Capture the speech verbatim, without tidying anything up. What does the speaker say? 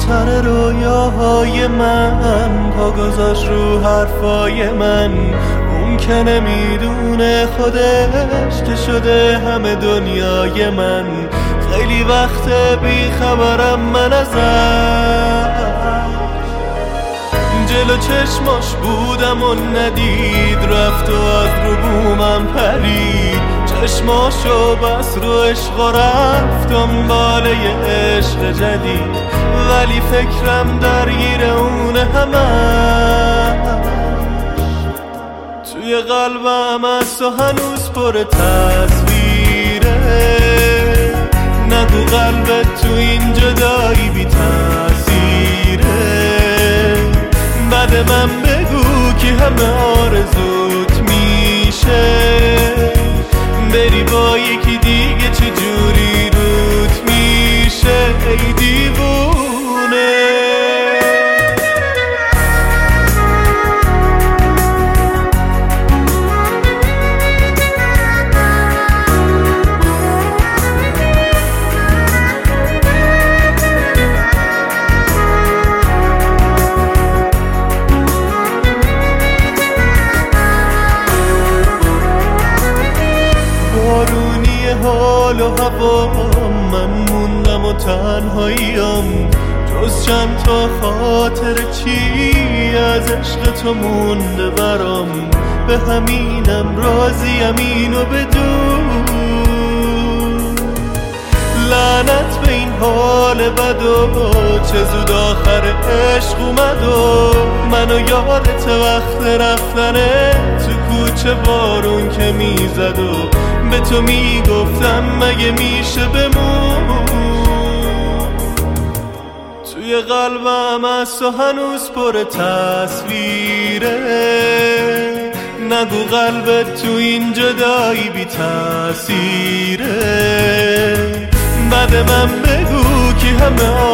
سر رویاهای من پا گذاشت رو حرفای من. اون که نمیدونه خودش که شده همه دنیای من. خیلی وقت بی خبرم من ازش، جلو چشماش بودم و ندید، رفت و از رو بومم پرید. چشماشو بس رو عشق و رفت دنباله عشق جدید، ولی فکرم درگیر اون همش. توی قلبم از تو هنوز پر تصویره، نگو قلبت تو این جدایی بی تأثیره. بعد من بگو که همه آرزوت میشه، بری با یکی دیگه چه جوری روت میشه ای دیوونه. حال و هوا من موندم و تنهاییم، جز چند تا خاطر چی از عشق تو مونده برام. به همینم راضیم اینو بدون، لعنت به این حال بد و چه زود آخر عشق اومد و منو یادت وقت رفتنه تو کوچه بارون که میزد و به تو میگفتم مگه میشه بمون. توی قلبم از تو هنوز پر تصویره، نگو قلبت تو این جدایی بی تأثیره. بعد من بگو که همه